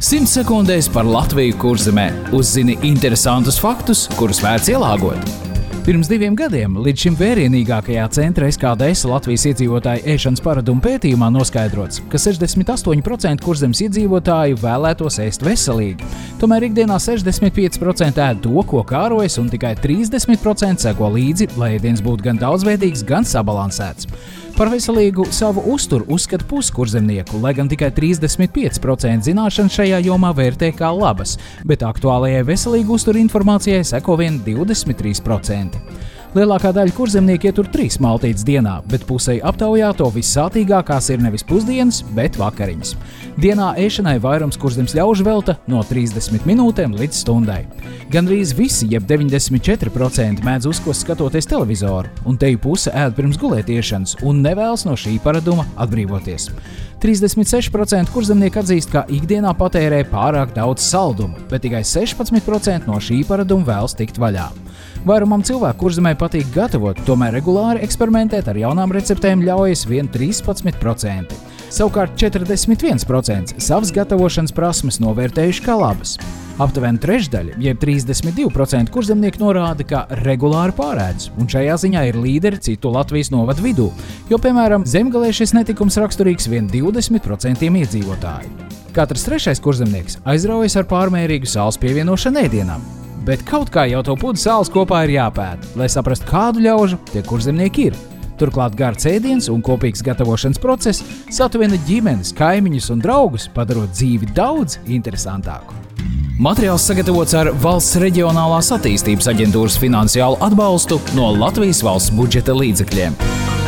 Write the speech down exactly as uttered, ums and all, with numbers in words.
simt sekundēs par Latviju Kurzemē. Uzzini interesantus faktus, kurus vērts ielāgot. Pirms diviem gadiem līdz šim vērienīgākajā centra S K D S Latvijas iedzīvotāju ēšanas paradumu pētījumā noskaidrots, ka sešdesmit astoņi procenti Kurzemes iedzīvotāju vēlētos ēst veselīgi. Tomēr ikdienā sešdesmit pieci procenti ēd to, ko kārojas, un tikai trīsdesmit procenti seko līdzi, lai ēdiens būtu gan daudzveidīgs, gan sabalansēts. Par veselīgu savu uzturu uzskata pusi kurzemnieku, lai gan tikai trīsdesmit pieci procenti zināšanas šajā jomā vērtē kā labas, bet aktuālajai veselīgu uzturu informācijai seko vien divdesmit trīs procenti. Lielākā daļa kurzemnieku ietur trīs maltītes dienā, bet pusei aptaujāto vissātīgākās ir nevis pusdienas, bet vakariņas. Dienā ēšanai vairums Kurzemes ļaužu velta no trīsdesmit minūtēm līdz stundai. Gandrīz visi, jeb deviņdesmit četri procenti mēdz uzkost skatoties televizoru, un teju puse ēd pirms gulētiešanas un nevēlas no šī paraduma atbrīvoties. trīsdesmit seši procenti kurzemnieku atzīst, ka ikdienā patērē pārāk daudz saldumu, bet tikai sešpadsmit procenti no šī paraduma vēlas tikt vaļā. Vairumam cilvēku Kurzemē patīk gatavot, tomēr regulāri eksperimentēt ar jaunām receptēm ļaujas vien trīspadsmit procenti. Savukārt četrdesmit viens procents savas gatavošanas prasmes novērtējuši kā labas. Aptuveni trešdaļa, jeb trīsdesmit divi procenti kurzemnieku norāda, ka regulāri pārēdz, un šajā ziņā ir līderi citu Latvijas novadu vidū, jo, piemēram, Zemgalē šis netikums raksturīgs vien divdesmit procentiem iedzīvotāju. Katrs trešais kurzemnieks aizraujas ar pārmērīgu sāls pievienošanu ēdienām. Bet kaut kā jau to pudu sāls kopā ir jāpēta, lai saprastu, kādu ļaužu tie kurzemnieki ir. Turklāt garš ēdiens un kopīgs gatavošanas process satuvina ģimenes, kaimiņus un draugus, padarot dzīvi daudz interesantāku. Materiāls sagatavots ar Valsts reģionālās attīstības aģentūras finansiālu atbalstu no Latvijas valsts budžeta līdzekļiem.